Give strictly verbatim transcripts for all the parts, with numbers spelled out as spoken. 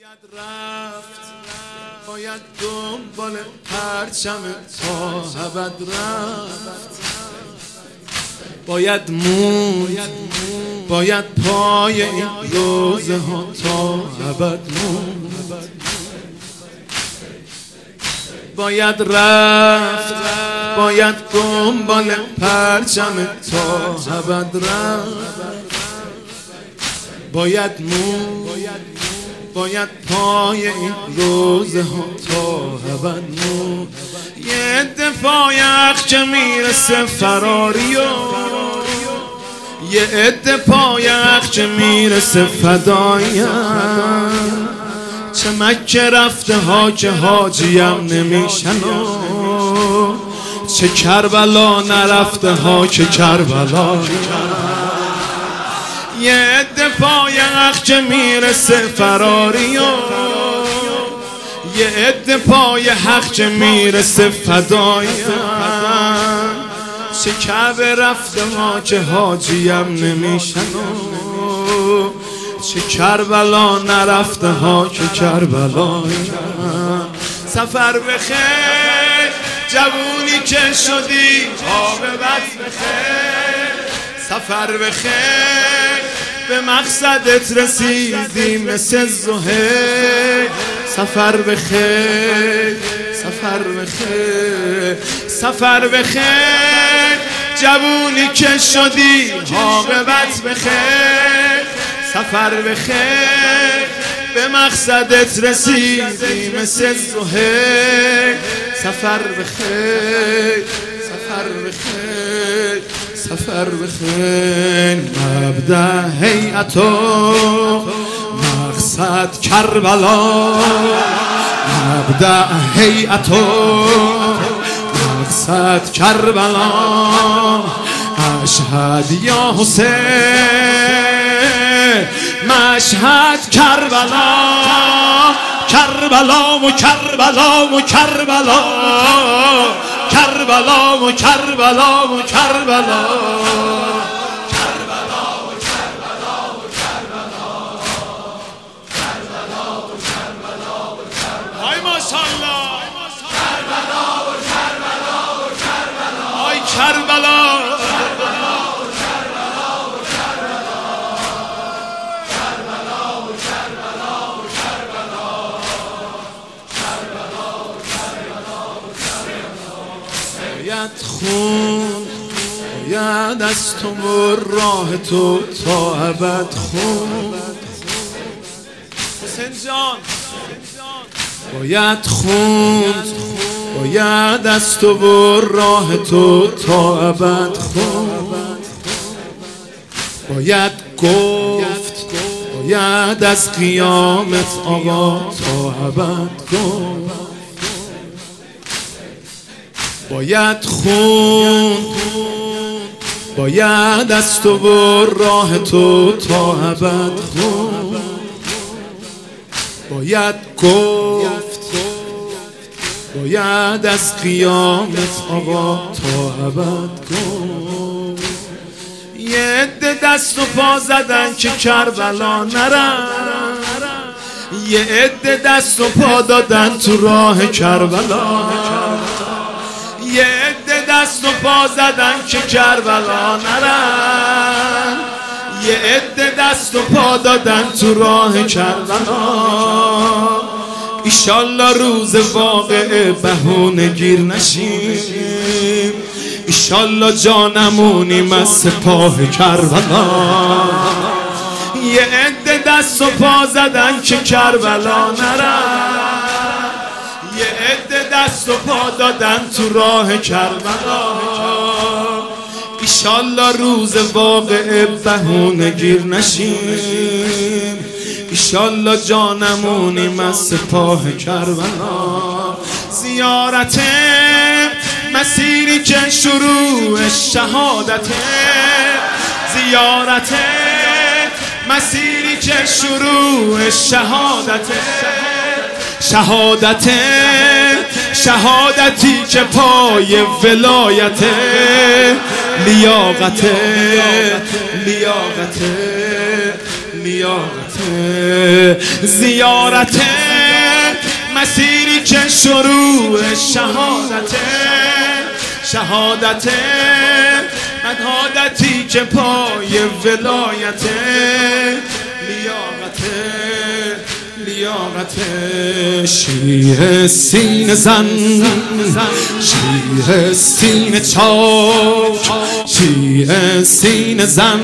باید رفت، باید دنبال پرچم تا ابد رفت، باید موند، باید پای این روزه ها تا ابد موند، باید رفت، باید دنبال پرچم تا ابد رفت، باید موند، باید پای این روزه ها تا ابد موند. یه عده پای اخچه میرسه فراری و یه عده پای اخچه میرسه فدایم، چه مکه رفته ها که حاجیم نمیشن و چه کربلا نرفته ها که کربلا. یه عده پای اخچه میرسه فراری و یه عده پای حقچه میرسه فدایم، چه کعبه رفته ها که حاجیم نمیشن و چه کربلا نرفته ها که کربلایم. سفر بخیر جوونی که شدی عاقبت بخیر، سفر بخیر به مقصدت رسیدی مثل زهیر. سفر بخیر، سفر بخیر، سفر بخیر جوونی که شدی عاقبت بخیر، سفر بخیر به مقصدت رسیدی مثل زهیر. سفر بخیر، سفر بخیر، سفر بخیر. مبدأ هیئت و مقصد کربلا، مبدأ هیئت و مقصد کربلا. اشهد یا حسین مشهد کربلا، کربلا و کربلا و کربلا، کربلا و کربلا و کربلا، کربلا و کربلا و کربلا، کربلا و کربلا و کربلا. های ماشاءالله، کربلا و کربلا و کربلا، های کربلا، کربلا و کربلا و کربلا، کربلا و کربلا و کربلا، کربلا و کربلا و کربلا. باید خون، باید از تو و راه تو تا ابد خون. حسین جان باید خون، باید از تو و راه تو تا ابد خون. باید گفت، باید از قیامت آقا تا ابد گفت. باید خون، باید از تو و راه تو تا ابد خون. باید گفت، باید از قیامت آقا تا ابد گفت. یه عده دست و پا زدن که کربلا نرن، یه عده دست و پا دادن تو راه کربلا، یه عده دست و پا زدن که کربلا نرن، یه عده دست و پا دادن تو راه کربلا. ایشالله روز واقعه بهونه گیر نشیم، ایشالله جانمونیم از سپاه کربلا. یه عده دست و پا زدن که کربلا نرن، یه عده دست و پا دادن تو راه کربلا. ایشالله روز واقعه بهونه گیر نشیم، ایشالله جانمونیم از سپاه کربلا. زیارت مسیری که شروع شهادت، زیارت مسیری که شروع شهادت، شهادت شهادتی که پای ولایت، لیاقت لیاقت لیاقت زیارت مسیری که شروع شهادت شهادت شهادتی که پای ولایت لیاقت لیاقت شیعه سینه زن شیعه سینه چاک شیعه سینه زن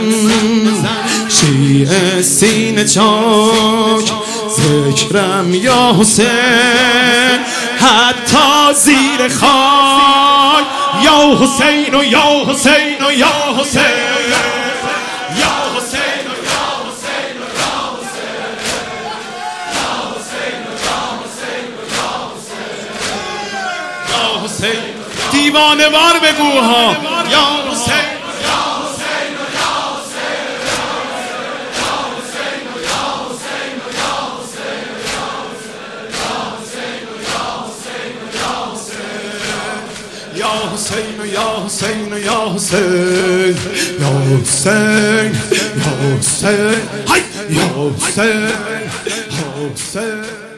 شیعه سینه چاک ذکرم یا حسین حتی زیر خاک یا حسین و یا حسین و یا حسین یا حسین و یا حسین و یا حسین یا حسین و یا حسین و یا حسین یا حسین دیوانه وار بگو ها یا حسین یا حسین یا حسین یا حسین یا حسین یا حسین یا حسین یا حسین